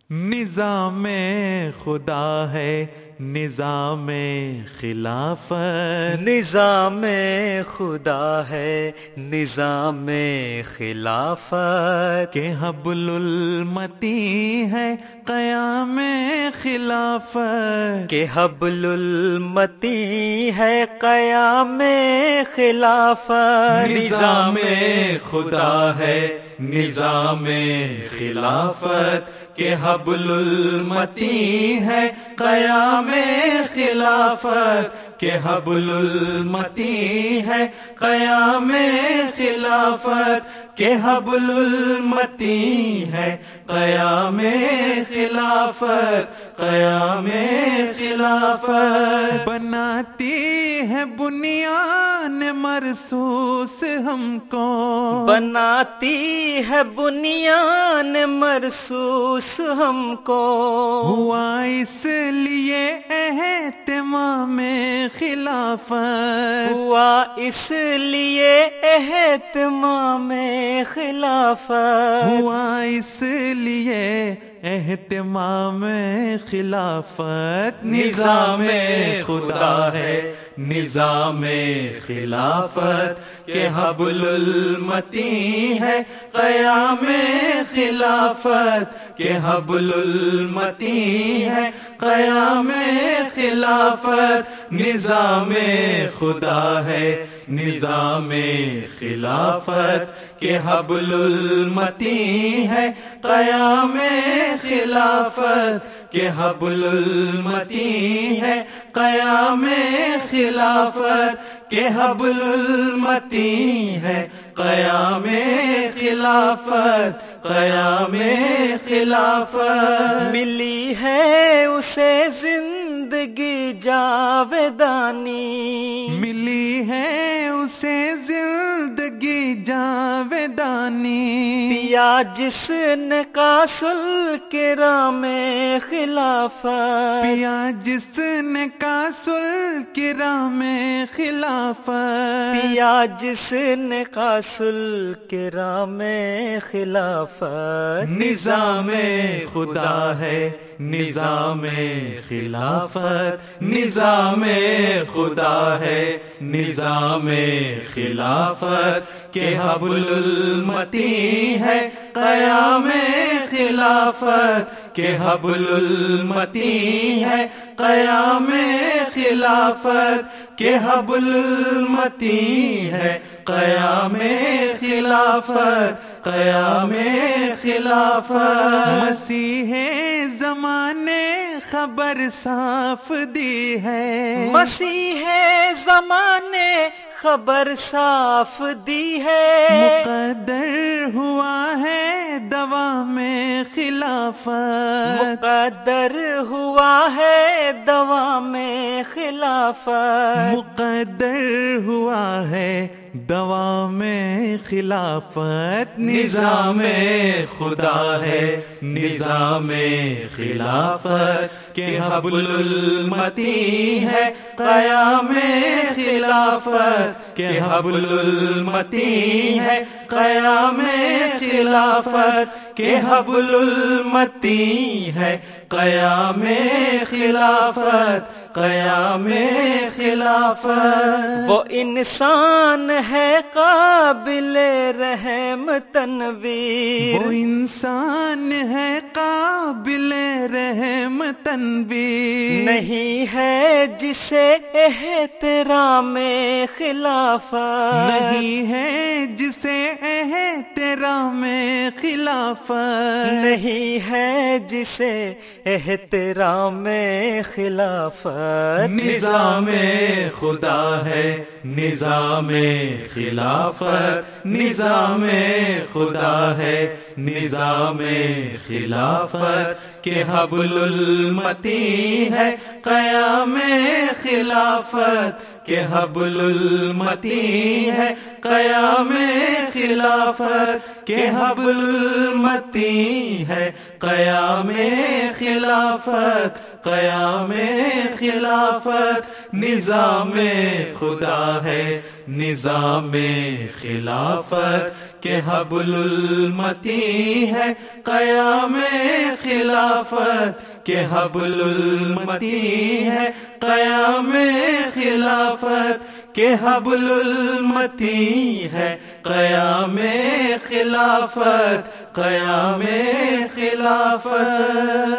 نظام خدا ہے نظام خلافت، نظام خدا ہے نظام خلافت، کہ حبل المتین ہے قیام خلافت، کہ حبل المتین ہے قیام خلافت، نظام خدا ہے نظام خلافت، کہ حبل المتین ہے قیام خلافت، کہ حبل المتین ہے قیام خلافت، کہ حبل المتین ہے قیام خلافت، قیام خلافت، بناتی ہے بنیان مرصوص ہم کو، بناتی ہے بنیان مرصوص ہم کو، ہوا اس لیے اہتمام خلافت، ہوا اس لیے اہتمام خلافت، ہوا اس لیے اہتمام خلافت، نظام خدا ہے نظام خلافت، کہ حبل المتین ہے قیام خلافت، کہ حبل المتین ہے قیام خلافت، نظام خدا ہے نظام خلافت، کہ حبل المتین ہے قیام خلافت، کہ حبل المتین ہے قیام خلافت، کہ حبل المتین ہے قیام خلافت، قیام خلافت، ملی ہے اسے زندگی جاودانی، ملی ہے اسے زندگی جاودانی، پیا جس نے قاصل کرام خلافت، پیا جس نے قاصل کرام خلافت، پیا جس نے قاصل کرام خلافت، نظام خدا ہے نظام خلافت، نظام خدا ہے نظام خلافت، کہ حبل المتین ہے قیام خلافت، کہ حبل المتین ہے قیام خلافت، کہ حبل المتین ہے قیام خلافت، قیام خلافت، مسیح زمانے خبر صاف دی ہے، مسیح زمانے خبر صاف دی ہے، مقدر ہوا ہے دوام خلافت، مقدر ہوا ہے دوام خلافت، مقدر ہوا ہے دوام خلافت، نظام خدا ہے نظام خلافت، کہ حبل المتین ہے قیام خلافت، کہ حبل المتین ہے قیام خلافت، کہ حبل المتین ہے قیام خلافت، قیام خلافت، وہ انسان ہے قابل رحم تنویر، وہ انسان ہے قابل رحم تنویر، نہیں ہے جسے احترام خلافت، نہیں ہے جسے احترام خلافت، نہیں ہے جسے احترام خلافت، نظام خدا ہے نظام خلافت، نظام خدا ہے نظام خلافت، کہ حبل المتین ہے قیام خلافت، کہ حبل المتین ہے قیام خلافت، کہ حبل المتین ہے قیام خلافت، قیام خلافت، نظام خدا ہے نظام خلافت، کہ حبل المتین ہے قیام خلافت، کہ حبل المتین ہے قیام خلافت، کہ حبل المتین ہے قیام خلافت، قیام خلافت۔